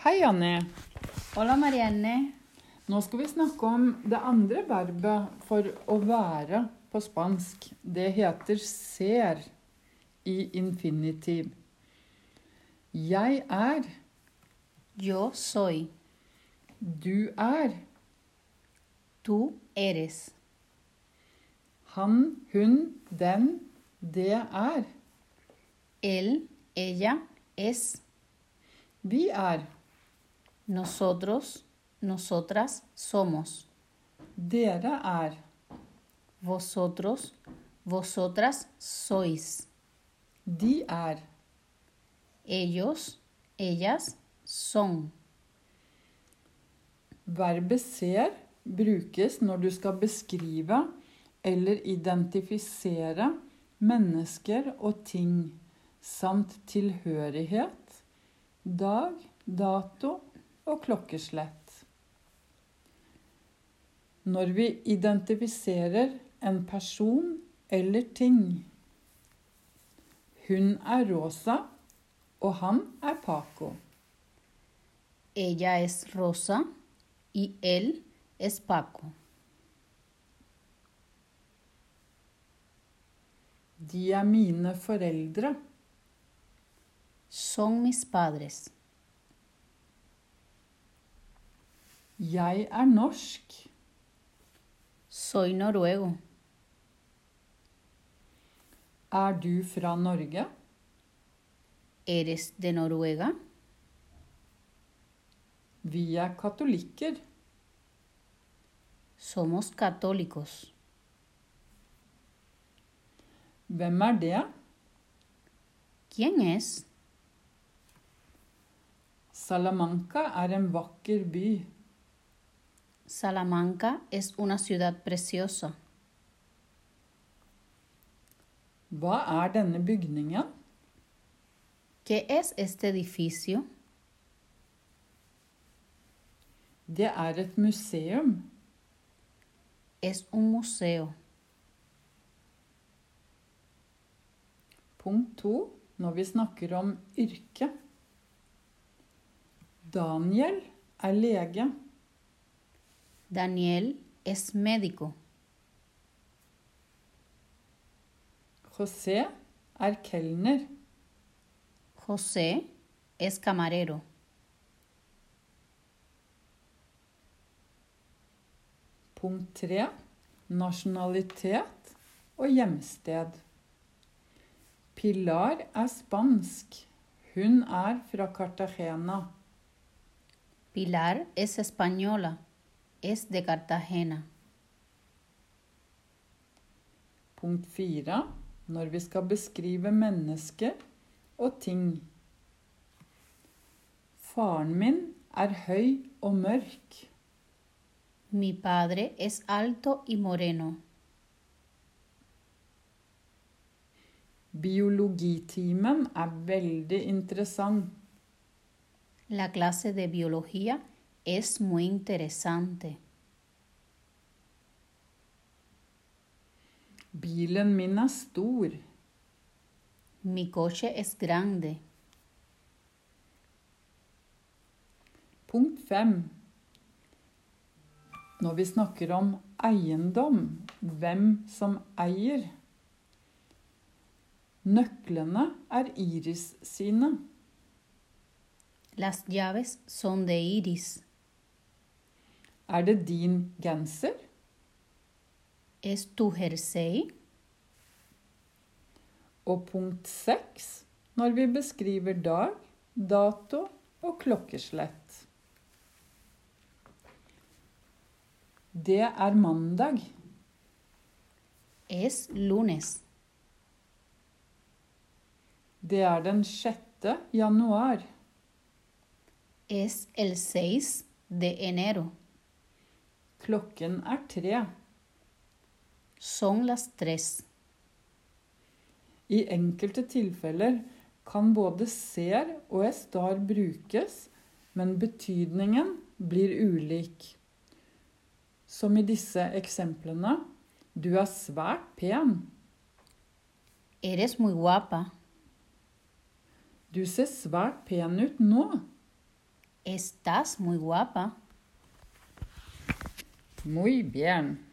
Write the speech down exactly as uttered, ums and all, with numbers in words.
Hei, Annie. Hola, Marianne. Nå skal vi snakke om det andre verbet for å være på spansk. Det heter ser i infinitiv. Jeg er. Yo soy. Du er. Tú eres. Han, hun, den, det er. Él, ella, es. Vi er. Nosotros, nosotras somos. Dere er. Vosotros, vosotras sois. De er. Ellos, ellas son. Verbet ser brukes når du skal beskrive eller identifisere mennesker og ting, samt tilhørighet, dag, dato og klokkeslett. Når vi identifiserer en person eller ting. Hun er Rosa, og han er Paco. Ella es Rosa y él es Paco. De er mine foreldre. Son mis padres. Jeg er norsk. Soy noruego. Er du fra Norge? ¿Eres de Noruega? Vi er katolikker. Somos católicos. Hvem er det? ¿Quién es? Salamanca er en vakker by. Salamanca es una ciudad preciosa. Hva er denne bygningen? ¿Qué es este edificio? Det er et museum. Es un museo. Punkt to, når vi snakker om yrke. Daniel er lege. Daniel es médico. José er kelner. José es camarero. Punkt tre, nasjonalitet og hjemsted. Pilar er spansk. Hun er fra Cartagena. Pilar es española. Es de Cartagena. Punkt fire, når vi skal beskrive mennesker og ting. Faren min er høy og mørk. Mi padre es alto y moreno. Biologitimen er veldig interessant. La clase de biología es muy interesante. Bilen min er stor. Mi coche es grande. Punkt fem. Når vi snakker om eiendom, hvem som eier. Nøklene er Iris sine. Las llaves son de Iris. Er det din genser? ¿Es tu jersey? Og punkt seks, når vi beskriver dag, dato og klokkeslett. Det er mandag. Es lunes. Det er den sjette januar. Es el seis de enero. Klokken er tre. Son las tres. I enkelte tilfeller kan både ser og estar brukes, men betydningen blir ulik. Som i disse eksemplene, du er svært pen. Eres muy guapa. Du ser svært pen ut nå. Estás muy guapa. Muy bien.